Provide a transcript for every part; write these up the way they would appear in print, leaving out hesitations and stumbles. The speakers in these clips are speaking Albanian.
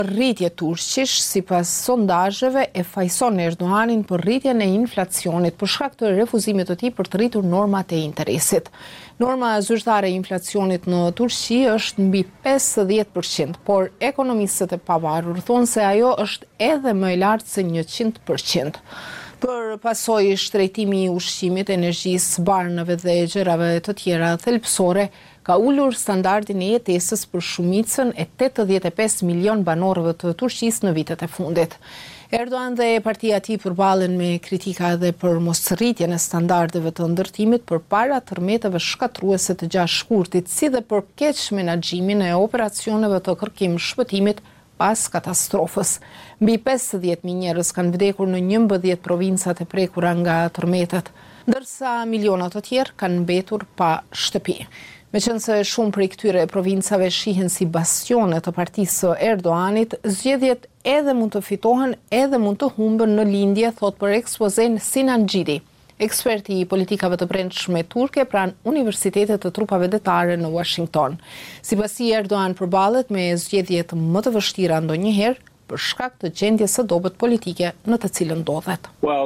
Rritje turqish, sipas sondazheve, e fajson Erdoganin për rritjen e inflacionit për shkak të refuzimit të tij për të rritur normat e interesit. Norma zyrtare e inflacionit në Turqi është mbi 50%, por ekonomistët e pavarur thonë se ajo është edhe më e lartë se 100%. Për pasojë shtrejtimi i ushqimit, energjisë, barnëve dhe gjërave të tjera thelbësore, ka ulur standardin e jetesës për shumicën e 85 milion banorëve të Turqisë në vitet e fundit. Erdogan dhe partia e tij përballen me kritika edhe për mosrritjen e standardeve të ndërtimit përpara tërmeteve shkatruese të gjashtë-shkurtit, si dhe për keq menaxhimin e operacioneve të kërkim-shpëtimit pas katastrofës. Mbi 50.000 njerëz kanë vdekur në 11 provincat e prekura nga tërmetet, ndërsa miliona të tjerë kanë mbetur pa shtëpi. Meqense shumë prej këtyre provincave shihen si bastione të partisë së Erdoganit, zgjedhjet edhe mund të fitohen edhe mund të humben në lindje, thot për ekspozen Sinan Gjidi, eksperti i politikave të brendshme turke pranë Universitetit të Trupave Detare në Washington. Sipas tij, Erdogan përballet me zgjedhjet më të vështira ndonjëherë për shkak të gjendjes së dobët politike në të cilën ndodhet.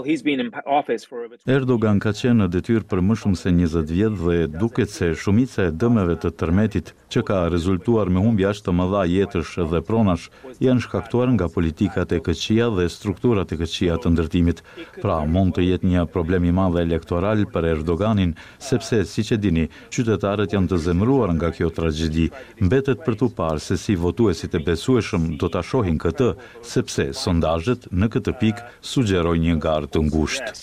Erdogan ka qenë në detyrë për më shumë se 20 vjet dhe duket se shumica e dëmeve të tërmetit që ka rezultuar me humbje të mëdha jetësh dhe pronash janë shkaktuar nga politikat e këqija dhe strukturat e këqija të ndërtimit. Pra, mund të jetë një problem i madh elektoral për Erdoganin, sepse siç e dini, qytetarët janë të zemëruar nga kjo tragjedi. Mbetet për tu parë se si votuesit e besueshëm do ta shohin këtë, sepse sondazhet në këtë pikë sugjerojnë një garë të ngushtë.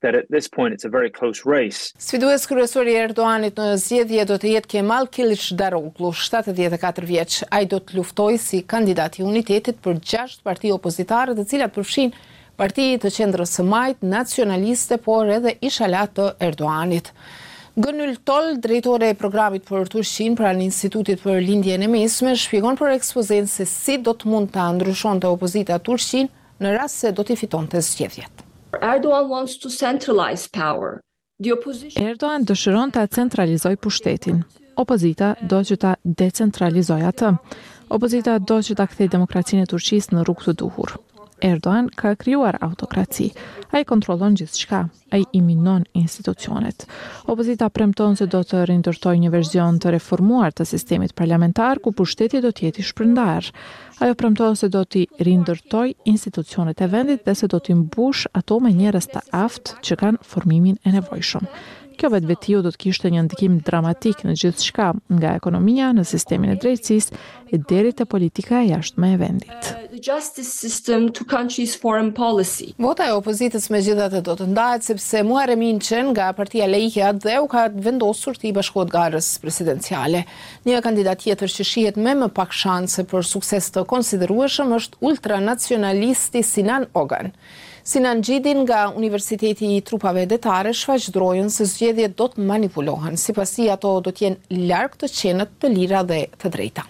Sfidues kryesori i Erdoganit në zgjedhje do të jetë Kemal Kılıçdaroğlu, 74 vjeç. Ai do të luftojë si kandidat i unitetit për 6 parti opozitare, të cilat përfshin Parti të Qendrës së Majt, nacionaliste, por edhe ishalat të Erdoganit. Gönül Tol, drejtore e programit për Turqinë pranë Institutit për Lindjen e Mesme, shpjegon për ekspozen se si do të mund ta ndryshonte opozita Turqinë në rast se do t'i fitonte zgjedhjet. Erdogan wants to centralize power. Erdogan dëshiron ta centralizojë pushtetin. Opozita do që ta decentralizojë atë. Opozita do që ta kthejë demokracinë e Turqisë në rrugë të duhur. Erdogan ka krijuar autokraci. Ai kontrollon gjithçka. Ai i minon institucionet. Opozita premton se do të rindërtojë një version të reformuar të sistemit parlamentar ku pushteti do të jetë i shpërndar. Ajo premton se do t'i rindërtojë institucionet e vendit dhe se do t'i mbush ato me njerëz të aftë që kanë formimin e nevojshëm. Kjo vetvetiu do të kishte një ndikim dramatik në gjithçka, nga ekonomia në sistemin e drejtësisë e deri te politika e jashtme e vendit. Vota e opozitës megjithatë do të ndahet sepse Muharrem İnce nga Partia Laike dhe u ka vendosur të i bashkohet garës presidenciale. Një kandidat tjetër që shihet me më pak shanse për sukses të konsiderueshëm është ultranacionalisti Sinan Ogan. Sinan Gjidin nga Universiteti i Trupave Detare shfaqdrojën se zgjedhjet do të manipulohen, sipas tij ato do të jenë larg të qenet të lira dhe të drejta.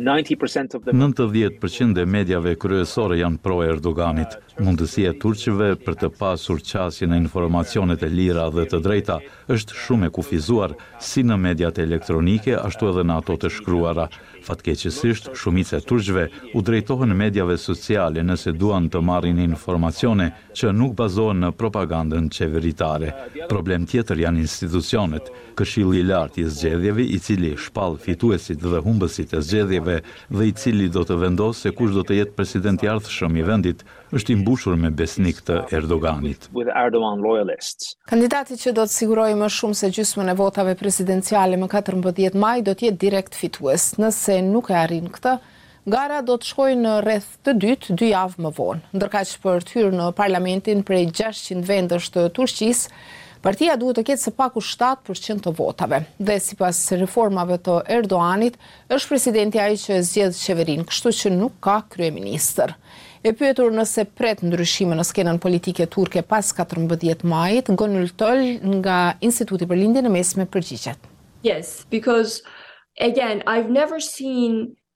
90% e mediave kryesore janë pro Erdoganit. Mundësia e turqëve për të pasur qasje në informacionet e lira dhe të drejta është shumë e kufizuar si në mediat elektronike ashtu edhe në ato të shkruara. Fatkeqësisht, shumica e turqëve u drejtohen mediave sociale nëse duan të marrin informacione që nuk bazohen në propagandën qeveritare. Problem tjetër janë institucionet. Këshilli i lartë i zgjedhjeve, i cili shpall fituesit dhe humbësit e zgjedhjeve dhe i cili do të vendosë se kush do të jetë presidenti i ardhshëm i vendit, është i mbushur me besnik të Erdoganit. Kandidati që do të sigurojë më shumë se gjysmën e votave presidenciale më 14 maj do të jetë direkt fitues. Nëse nuk e arrin këtë, gara do të shkojë në rreth të dytë 2 javë më vonë. Ndërkaq për të hyrë në parlamentin prej 600 vendesh të Turqisë, partia duhet të ketë së paku 7% të votave. Dhe sipas reformave të Erdoganit, është presidenti ai që zgjedh qeverinë, kështu që nuk ka kryeministër. E pyetur nëse pret ndryshime në skenën politike turke pas 14 majit, Gönül Tol nga Instituti për Lindjen e Mesme përgjigjet. Yes, because again, I've never seen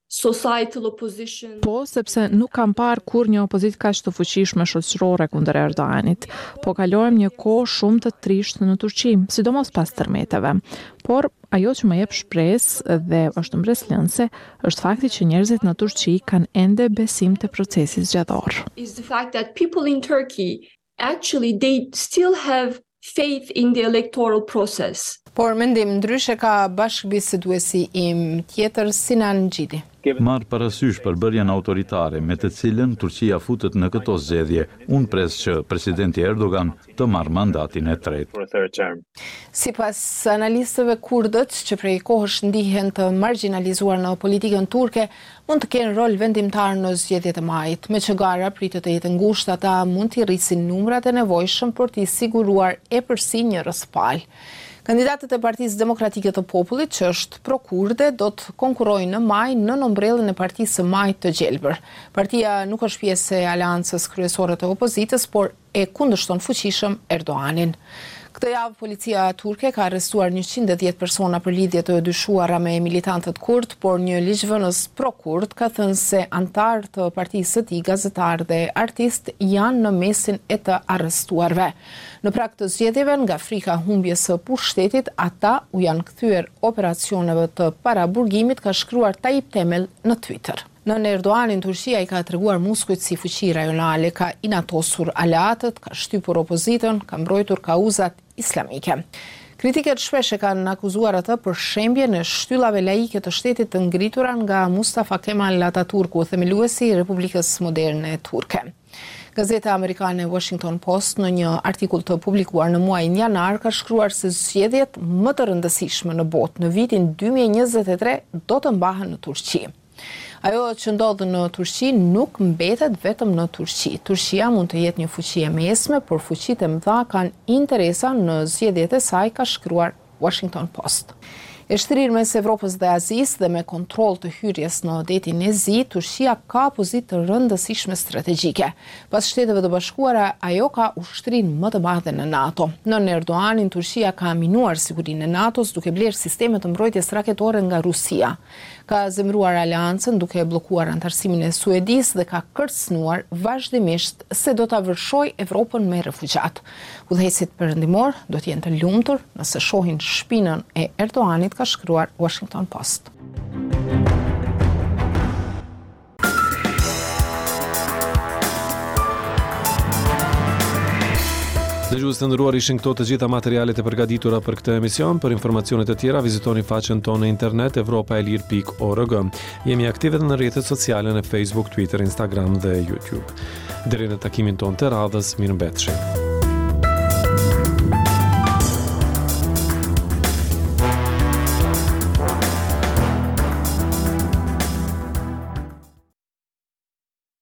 societal opposition. Po, sepse nuk kam parë kur një opozitë kaq të fuqishme shoqërore kundër Erdoganit, po kalojmë një kohë shumë të trishtë në Turqi, sidomos pas tërmeteve. Por ajo që më jep shpresë dhe është mbreslënse është fakti që njerëzit në Turqi kanë ende besim te procesi zgjedhor. Is the fact that people in Turkey actually they still have faith in the electoral process. Por mendim ndryshe ka bashkëbiseduesi im tjetër Sinan Gjidi. Marë parasysh përbërjen autoritare me të cilën Turqia futet në këto zgjedhje, unë pres që presidenti Erdogan të marrë mandatin e tretë. Sipas analistëve kurdët që prej kohësh ndihen të marginalizuar në politikën turke, mund të kenë rol vendimtar në zgjedhjet e majit, me që gara pritet të jetë ngushtë, ata mund t'i rrisin numrat e nevojshëm për t'i siguruar epërsi një rrëspalë. Kandidatët e Partisë Demokratike të Popullit, që është pro-kurde, do të konkurrojnë në maj në ombrellën e Partisë së Majit të Gjelbër. Partia nuk është pjesë e aleancës kryesore të opozitës, por e kundërshton fuqishëm Erdoganin. Këtë javë, policia turke ka arrestuar 110 persona për lidhje të dyshuara me militantët kurd, por një ligjvënës pro-kurd ka thënë se antarë të partisë së tij, gazetar dhe artist janë në mesin e të arrestuarve. Në prag të zgjedhjeve, nga frika humbjes së pushtetit, ata u janë kthyer operacioneve të paraburgimit, ka shkruar Tayyip Temel në Twitter. Në Erdoganin, Turqia i ka treguar muskujt si fuqi rajonale, ka inatosur aleatët, ka shtypur opozitën, ka mbrojtur kauzat islamike. Kritiket shpesh e kanë akuzuar atë për shembje në shtyllave laike të shtetit të ngritura nga Mustafa Kemal Atatürku, themeluesi i Republikës Moderne Turke. Gazeta amerikane Washington Post në një artikull të publikuar në muajin janar ka shkruar se zgjedhjet më të rëndësishme në botë në vitin 2023 do të mbahen në Turqi. Ajo që ndodh në Turqi nuk mbetet vetëm në Turqi. Turqia mund të jetë një fuqi e mesme, por fuqitë e mëdha kanë interesa në zgjedhjet e saj, ka shkruar Washington Post. E shtrirë mes Evropës dhe Azisë dhe me kontroll të hyrjes në detin e Zi, Turqia ka pozitë të rëndësishme strategjike. Pas Shteteve të Bashkuara, ajo ka ushtrinë më të madhe në NATO. Në Erdoganin, Turqia ka minuar sigurinë e NATO-s duke blerë sisteme të mbrojtjes raketore nga Rusia. Ka zemruar aleancën duke bllokuar antarësimin e Suedisë dhe ka kërcënuar vazhdimisht se do ta vërshojë Evropën me refugjat. Udhëheqësit perëndimor do të jenë të lumtur nëse shohin shpinën e Erdoganit, ka shkruar Washington Post. Dëgjues të nderuar, ishin këto të gjitha materialet e përgatitura për këtë emision. Për informacione të tjera vizitoni faqen tonë në internet europaelir.org. Jemi aktive në rrjetet sociale në Facebook, Twitter, Instagram dhe YouTube. Deri në takimin tonë të radhës, mirëmbëjtje.